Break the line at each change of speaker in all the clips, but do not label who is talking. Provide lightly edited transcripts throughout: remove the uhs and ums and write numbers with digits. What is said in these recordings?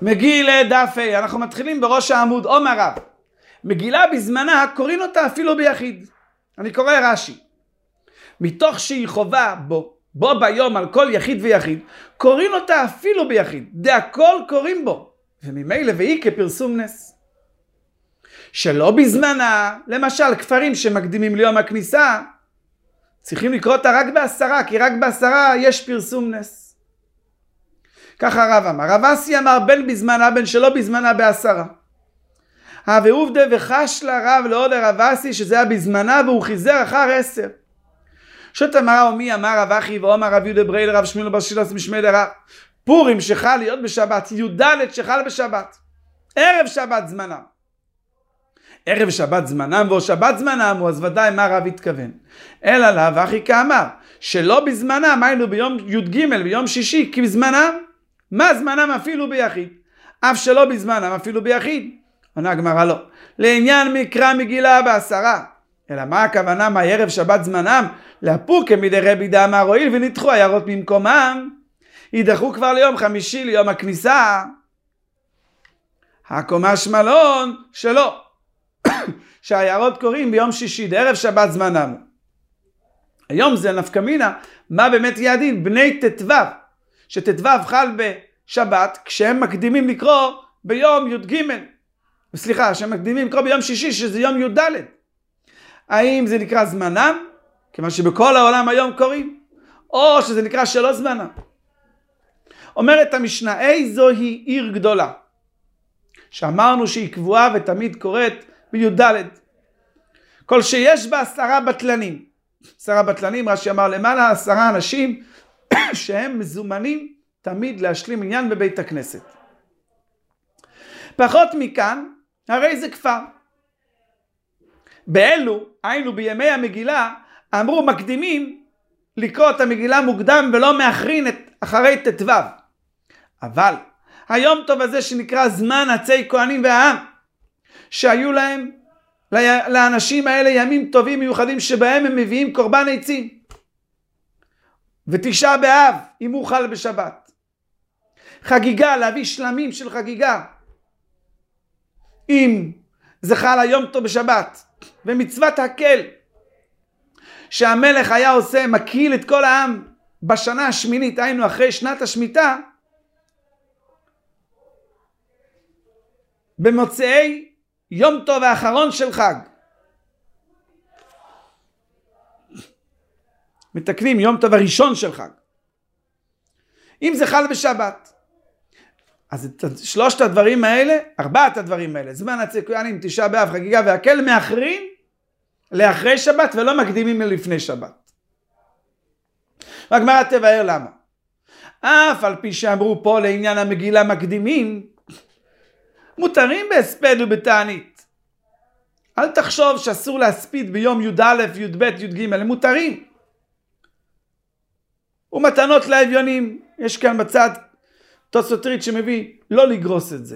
מגילה דף ה', אנחנו מתחילים בראש העמוד. אומר רב, מגילה בזמנה קוראים אותה אפילו ביחיד. אני קורא רש"י, מתוך שהיא חובה בו ביום על כל יחיד ויחיד, קוראים אותה אפילו ביחיד, דהכל קוראים בו, וממילא והיא כפרסום נס. שלא בזמנה, למשל כפרים שמקדימים ליום הכניסה, צריכים לקרוא אותה רק בעשרה, כי רק בעשרה יש פרסום נס. ככה הרב אמר. רב אסי אמר בין בזמנה בין שלא בזמנה בעשרה. ועובדה וחש לרב לעוד הרב אסי שזה היה בזמנה, והוא חיזר אחר 10. שוט אמר ומי אמר רב אחי ואומר רב יהודה ברייל רב שמואל בר שילוס משמי דרב, פורים שחל להיות בשבת, י"ד שחל בשבת, ערב שבת זמנם. ערב שבת זמנם או שבת זמנם, אז ודאי מה רב התכוון. אלא רב אחי כאמר שלא בזמנם, היינו ביום י"ג ביום שישי, כי בזמנם, מה זמנם אפילו ביחיד, אף שלא בזמנם אפילו ביחיד. עונה הגמרא לא, לעניין מקרא מגילה בעשרה, אלא מה הכוונה מערב שבת זמנם? להפוק מדי רבי דאמר הואיל ונדחו העיירות ממקומם, יידחו כבר ליום חמישי ליום הכניסה. הקומה שמלון שלא, שהעיירות קוראים ביום שישי דערב שבת זמנם. היום זה נפקא מינה, מה באמת יהיה הדין? בני ט"ו, שט"ו חל בשבת, כשהם מקדימים לקרוא ביום י"ג, סליחה, שהם מקדימים לקרוא ביום שישי שזה יום י"ד. האם זה נקרא זמנם, כיוון שבכל העולם היום קוראים, או שזה נקרא שלא זמנם? אומרת המשנה, איזוהי עיר גדולה, שאמרנו שהיא קבועה ותמיד קוראת בי"ד, כל שיש בה 10 בטלנים. 10 בטלנים, רש"י אמר למעלה 10 אנשים שהם מזומנים תמיד להשלים עניין בבית הכנסת. פחות מכאן, הרי זה כפר. באלו, היינו בימי המגילה, אמרו מקדימים לקרוא את המגילה מוקדם ולא מאחרין אחרי ט"ו. אבל היום טוב הזה שנקרא זמן עצי כהנים והעם, שהיו להם, לאנשים האלה ימים טובים מיוחדים שבהם הם מביאים קורבן עצים. ותשעה באב, אם הוא חל בשבת. חגיגה, להביא שלמים של חגיגה. אם זה חל היום טוב בשבת. ומצוות הקל, שהמלך היה עושה, מקיל את כל העם בשנה השמינית, היינו אחרי שנת השמיטה, במוצאי יום טוב האחרון של חג. מתקנים יום טוב הראשון של חג. אם זה חל בשבת, אז את 3 הדברים האלה, 4 הדברים האלה, זמן עצי כהנים, תשעה באב, חגיגה והקל, מאחרים לאחרי שבת ולא מקדימים לפני שבת. והגמרא תבאר למה. אף על פי שאמרו פה לעניין המגילה מקדימים, מותרים בהספד ובתענית. אל תחשוב שאסור להספיד ביום י"א, י"ב, י"ג, הם מותרים. ומתנות לאביונים, יש כאן בצד תוספות שמביא לא לגרוס את זה.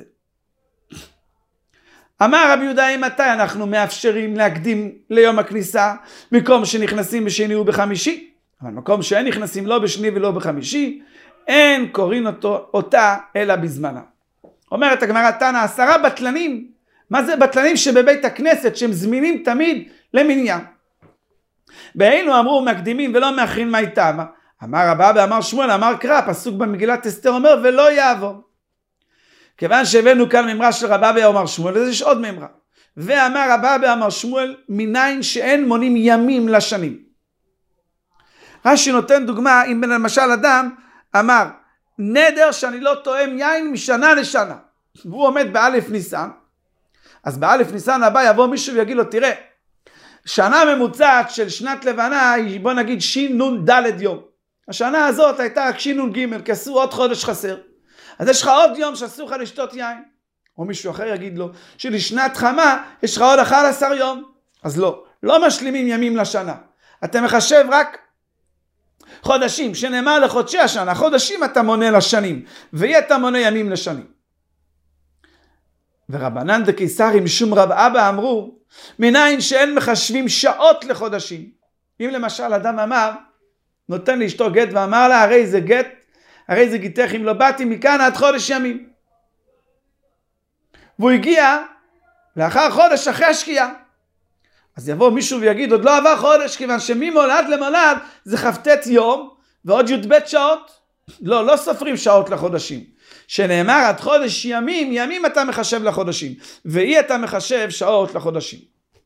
אמר רבי יהודה, מתי אנחנו מאפשרים להקדים ליום הכניסה? מקום שנכנסים בשני ובחמישי, אבל מקום שאין נכנסים לא בשני ולא בחמישי, אין קוראים אותה אלא בזמנה. אומרת הגמרא תנא, 10 בטלנים. מה זה בטלנים? שבבית הכנסת, שהם זמינים תמיד למניין. באילו אמרו מקדימים ולא מאחרים, מה איתם? אמר רבא ואמר שמואל, אמר קרא, פסוק במגילת אסתר אומר ולא יעבור. כיוון שהבאנו כאן ממרה של רבא ואמר שמואל, אז יש עוד ממרה. ואמר רבא ואמר שמואל, מניין שאין מונים ימים לשנים. רש"י נותן דוגמה, אם למשל אדם אמר, נדר שאני לא תואם יין משנה לשנה, והוא עומד באלף ניסן, אז באלף ניסן הבא יבוא מישהו ויגיד לו, תראה, שנה ממוצעת של שנת לבנה היא, בוא נגיד ש"נ-ד' יום. השנה הזאת הייתה רק ש"נ-ג', כי עשו עוד חודש חסר. אז יש לך עוד יום שאסור לך לשתות יין. או מישהו אחר יגיד לו, שלשנת חמה יש לך עוד 11 יום. אז לא משלימים ימים לשנה. אתה מחשב רק חודשים, שנאמר לחודשי השנה. חודשים אתה מונה לשנים, ויהיה אתה מונה ימים לשנים. ורבנן דקיסרי משום רב אבא אמרו, מניין שאין מחשבים שעות לחודשים. אם למשל אדם אמר, נותן לאשתו גט ואמר לה, הרי זה גט, הרי זה גיתך אם לא באתי מכאן עד חודש ימים. והוא הגיע לאחר חודש אחרי השקיעה. אז יבוא מישהו ויגיד, עוד לא עבר חודש, כיוון שממולד למולד זה כ"ט יום ועוד י"ב שעות. לא סופרים שעות לחודשים. שנאמר עד חודש ימים, ימים אתה מחשב לחודשים, ואי אתה מחשב שעות לחודשים.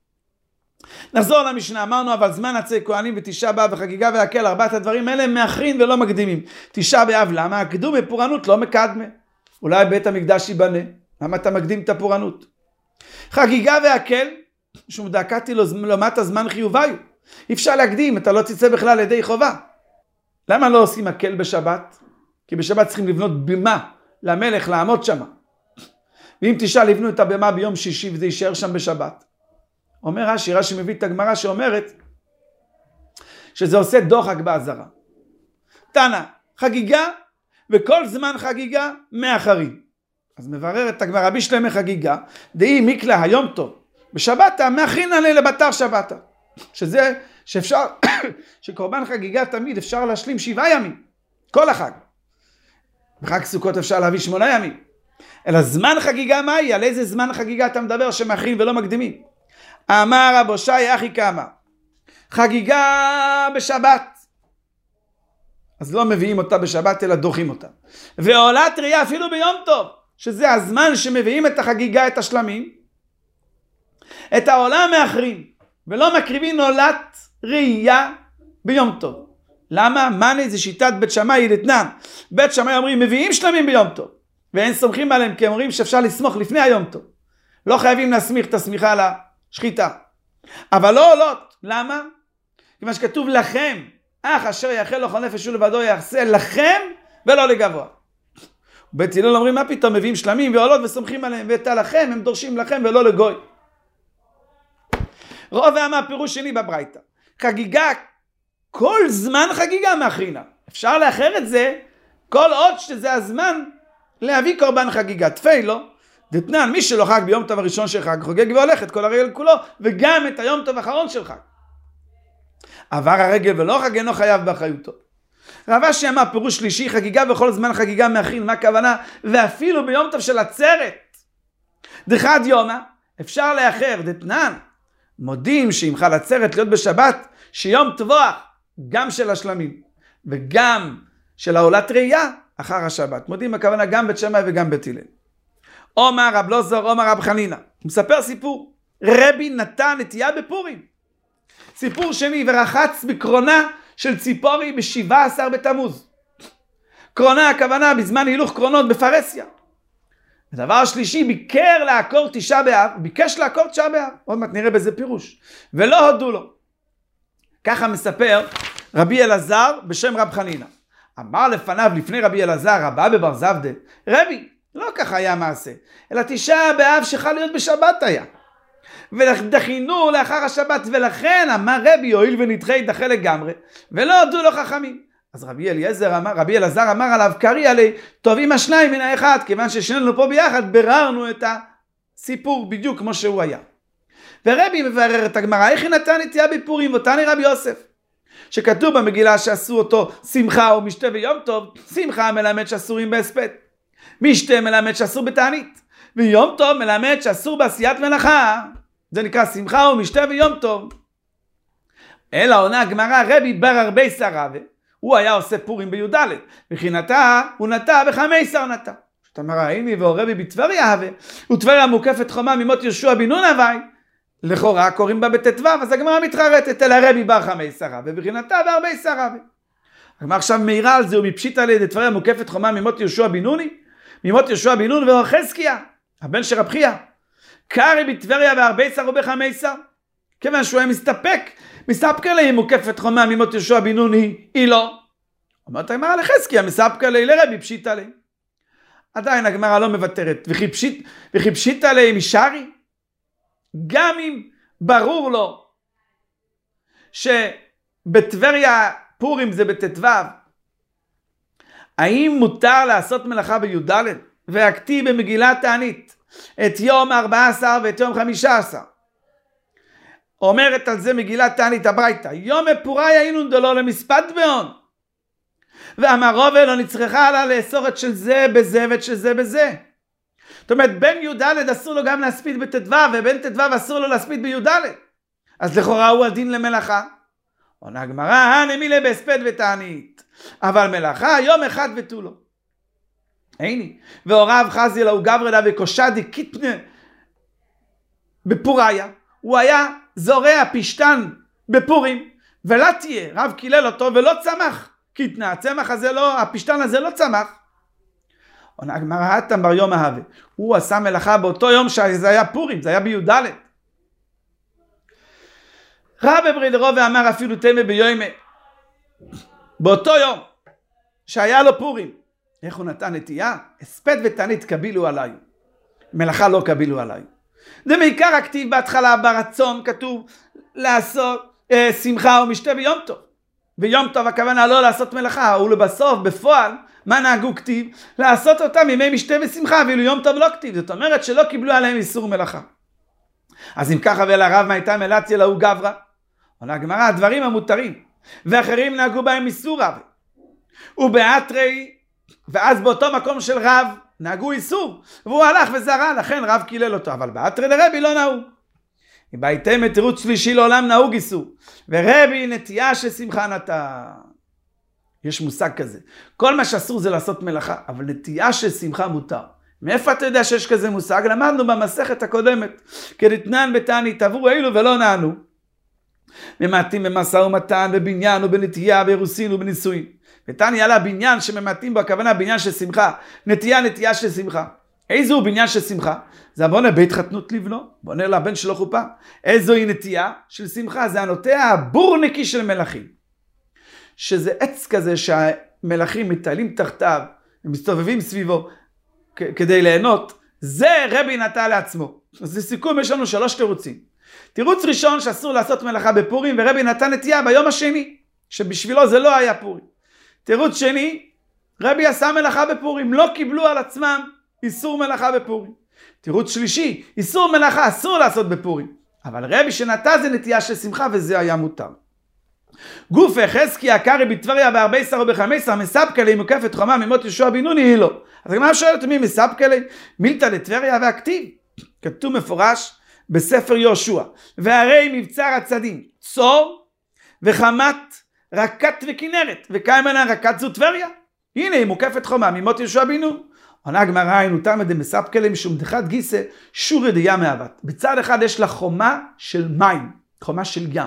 נחזור למשנה, אמרנו אבל זמן עצי כהנים ותשעה באב וחגיגה והקל, ארבעת הדברים האלה הם מאחרים ולא מקדימים. תשעה באב למה? הקדום בפורענות לא מקדמה. אולי בית המקדש ייבנה, למה אתה מקדים את הפורענות? חגיגה והקל, שום דקתי לו לעומת הזמן חיוביו. אי אפשר להקדים, אתה לא תצא בכלל לידי חובה. למה לא עושים הקל בשבת? כי בשבת צריכים לבנות בימה למלך לעמוד שם. ואם תשעה לבנו את הבימה ביום שישי וזה יישאר שם בשבת. אומר רש"י מביא את הגמרא שאומרת שזה עושה דוחק בעזרה. תנא, חגיגה וכל זמן חגיגה מאחרים. אז מברר את הגמרא בשלמי חגיגה, דהי מיקלה היום טוב. בשבת מאחרין עלי לבתר שבתה. שזה שאפשר, שקורבן חגיגה תמיד אפשר להשלים 7 ימים. כל החג. בחג סוכות אפשר להביא 8 ימים. אלא זמן חגיגה מהי? על איזה זמן חגיגה אתה מדבר שמאחרים ולא מקדימים? אמר רבו שי אחי כמה. חגיגה בשבת. אז לא מביאים אותה בשבת אלא דוחים אותה. ועולת ראייה אפילו ביום טוב. שזה הזמן שמביאים את החגיגה, את השלמים. את העולה מאחרים. ולא מקריבים עולת ראייה ביום טוב. למה? מני זה שיטת בית שמאי דתנן. בית שמאי אומרים מביאים שלמים ביום טוב. ואין סומכים עליהם כי אומרים שאפשר לסמוך לפני היום טוב. לא חייבים להסמיך את הסמיכה לשחיטה. אבל לא עולות. למה? כיוון שכתוב לכם. אך אשר יאכל לו כל נפש ולבדו יעשה לכם ולא לגבוה. בית הלל אומרים מה פתאום מביאים שלמים ועולות וסומכים עליהם. ואת הלכם הם דורשים לכם ולא לגוי. רוב העמה פירוש שני בברייתא. חגיגה, כל זמן חגיגה מאחרינה. אפשר לאחר את זה כל עוד שזה הזמן להביא קורבן חגיגה. תפילו, דתנן, מי שלא חג ביום טוב הראשון של חג, חוגג והולך את כל הרגל כולו, וגם את היום טוב האחרון של חג. עבר הרגל ולא חג אינו חייב באחריותו. רב אשי אמר פירוש שלישי, חגיגה וכל זמן חגיגה מאחרין, מה הכוונה? ואפילו ביום טוב של עצרת. דחד יומא, אפשר לאחר, דתנן. מודים שאם חל עצרת להיות בשבת, שיום טבוח, גם של השלמים, וגם של העולת ראייה, אחר השבת. מודים הכוונה גם בית שמאי וגם בית הלל. אומר רב לוזור, אומר רב חנינא. הוא מספר סיפור. רבי נתן נטייה בפורים. סיפור שני, ורחץ בקרונה של ציפורי ב17 בתמוז. קרונה הכוונה בזמן הילוך קרונות בפרסיה. הדבר השלישי, ביקר לעקור תשעה באב, ביקש לעקור תשעה באב. עוד מעט נראה בזה פירוש. ולא הודו לו. ככה מספר רבי אלעזר בשם רב חנינא. אמר לפניו, לפני רבי אלעזר, רבה בבר זבדה, רבי, לא ככה היה מעשה, אלא תשעה באב שחל להיות בשבת היה. ודחינו לאחר השבת, ולכן אמר רבי, הואיל ונדחה ידחה לגמרי, ולא הודו לו חכמים. אז רבי אלעזר אמר עליו, קרי עלי, טובים השניים מן האחד, כיוון ששנינו פה ביחד, בררנו את הסיפור בדיוק כמו שהוא היה. ורבי מברר את הגמרא, איך היא נתן נטייה בפורים, ותני רבי יוסף, שכתוב במגילה שעשו אותו שמחה או משתה ויום טוב, שמחה מלמד שאסורים בהספד, משתה מלמד שאסור בתענית, ויום טוב מלמד שאסור בעשיית מלאכה, זה נקרא שמחה או משתה ויום טוב. אלא עונה הגמרא, רבי בר הרבה שרבה, הוא היה עושה פורים בי"ד, וכי נטע, הוא נטע ב15 נטע. זאת אומרת, הנה והרבי בטבריה הווה, וטבריה מוקפת חומה ממות יהושע בן נון הווי, לכאורה קוראים בה בט"ו, אז הגמרא מתחרטת אל הרבי בר 15 רבה, וכי נטע ב14 רבה. הגמרא עכשיו מהירה על זה, ומפשיטה לידי טבריה מוקפת חומה ממות יהושע בן נוני, ממות יהושע בן נון וחזקיה, הבן של רב חייא. קרי בטבריה ב14 וב15, כיוון שהוא היה מסתפקה לי מוקפת חומה ממות יהושע בן נוני, היא לא. אומרת הגמרא לחזקיה, מסתפקה לי לרבי פשיטה לי. עדיין הגמרא לא מוותרת, וכי פשיטה לי משרי, גם אם ברור לו שבטבריה פורים זה בט"ו, האם מותר לעשות מלאכה בי"ד והכתיב במגילת תענית את יום 14 ואת יום 15? אומרת על זה מגילת תענית הברייתא, יום פוראי היינו דלו למספד בהון, ואמר רובל לא נצרכה לה לאסור את של זה בזה ואת של זה בזה. זאת אומרת, בין י"ד אסור לו גם להספיד בט"ו, ובין ט"ו אסור לו להספיד בי"ד. אז לכאורה הוא הדין למלאכה. עונה הגמרא, הנמילה בהספד ותענית. אבל מלאכה יום אחד ותו לו. הנה, והוריו חזי לו גברדה וקושדי קיטנה בפוריה. הוא היה זורע פשטן בפורים, ולא תהיה, רב קילל אותו ולא צמח קיטנה. הצמח הזה לא, הפשטן הזה לא צמח. עונה הגמרא, התם בר יום אהבה. הוא עשה מלאכה באותו יום שזה היה פורים, זה היה בי"ד. רבי ברידרו ואמר אפילו תמה ביומה. באותו יום שהיה לו פורים, איך הוא נתן נטייה? הספד ותענית קבילו עליי, מלאכה לא קבילו עליי. זה מעיקר הכתיב בהתחלה ברצון, כתוב לעשות שמחה ומשתה ביום טוב. ביום טוב הכוונה לא לעשות מלאכה, ולבסוף בפועל מה נהגו כתיב? לעשות אותם ימי משתה ושמחה, ואילו יום טוב לא כתיב. זאת אומרת שלא קיבלו עליהם איסור מלאכה. אז אם ככה ולרב מה הייתה מלאציה להוא גברא? עונה הגמרא, הדברים המותרים ואחרים נהגו בהם איסור רב. ובאתרי, ואז באותו מקום של רב נהגו איסור, והוא הלך וזרע, לכן רב קילל אותו. אבל באתרי לרבי לא נהוג. אם בהייתם תירוץ שלישי לעולם נהוג איסור, ורבי נטייה ששמחה נטע. יש מושג כזה, כל מה שאסור זה לעשות מלאכה, אבל נטייה של שמחה מותר. מאיפה אתה יודע שיש כזה מושג? למדנו במסכת הקודמת, כדתנן בתענית עבור אלו ולא נענו. ממעטים במשא ומתן, בבניין ובנטייה, באירוסין ובנישואין. ותניא עלה בניין שממעטים בו, הכוונה בניין של שמחה, נטייה של שמחה. איזה הוא בניין של שמחה? זה בונה בית חתנות לבנו, בונה לבן שלו חופה. איזו היא נטייה של שמחה? זה הנוטע הבורנקי של מלאכים. שזה עץ כזה שהמלאכים מטיילים תחתיו, הם מסתובבים סביבו כדי ליהנות. זה רבי נטע לעצמו. אז לסיכום יש לנו 3 תירוצים. תירוץ ראשון שאסור לעשות מלאכה בפורים, ורבי נטע נטייה ביום השני, שבשבילו זה לא היה פורים. תירוץ שני, רבי עשה מלאכה בפורים, לא קיבלו על עצמם איסור מלאכה בפורים. תירוץ שלישי, איסור מלאכה אסור לעשות בפורים, אבל רבי שנטע זה נטייה של שמחה וזה היה מותר. גוף חזקי הקרי בטבריה ב14 וב15 מספקא לי מוקפת חומה ממות יהושע בן נוני היא לו. אז הגמרא שואלת מי מספקא לי? מילתא לטבריה והכתיב. כתוב מפורש בספר יהושע, והרי מבצר הצדים צור וחמת רקת וכנרת, וקיימנה רקת זו טבריה. הנה היא מוקפת חומה ממות יהושע בן נוני. עונה הגמרא, היינו תמא דמספקא לי משום דחת גיסא שורי דיה מאבת. בצד אחד יש לה חומה של מים, חומה של ים.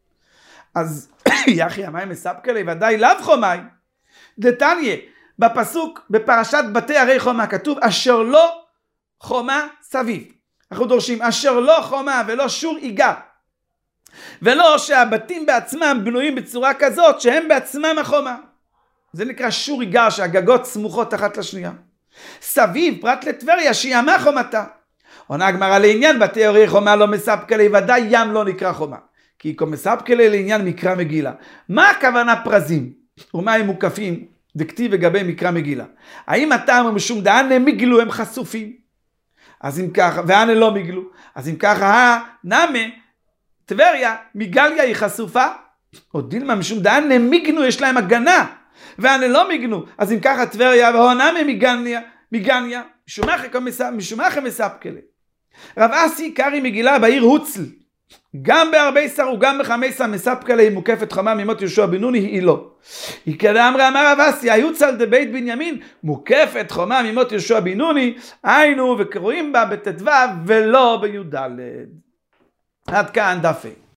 אז יחי המים מספקא לי ודאי לאו חומי. דתניא בפסוק בפרשת בתי הרי חומה כתוב אשר לא חומה סביב. אנחנו דורשים אשר לא חומה ולא שור איגר, ולא שהבתים בעצמם בנויים בצורה כזאת שהם בעצמם החומה. זה נקרא שור איגר, שהגגות סמוכות אחת לשנייה. סביב פרט לטבריה שהיא ימה חומתה. עונה הגמרא לעניין בתי הרי חומה לא מספקא לי, ודאי ים לא נקרא חומה, כי כה מספקא לי לעניין מקרא מגילה. מה הכוונה פרזים ומה הם מוקפים דכתיב לגבי מקרא מגילה? האם הטעם משום דאנה מיגלו הם חשופים, אז אם ככה, ואנה לא מיגלו, אז אם ככה נמה טבריה מגליה היא חשופה, או דילמה משום דאנה מיגנו יש להם הגנה, ואנה לא מיגנו, אז אם ככה טבריה והונמה מגניה משומך מספקא לי. רב אסי קרי מגילה בעיר הוצל, גם ב14 וגם ב15 מספקא לי מוקפת חומה ממות יהושע בן נוני היא לא. היא כדאמרי אמר רב אסי היוצל דבית בנימין מוקפת חומה ממות יהושע בן נוני, היינו וקרואים בה בט"ו ולא בי"ד. עד כאן דף ה'.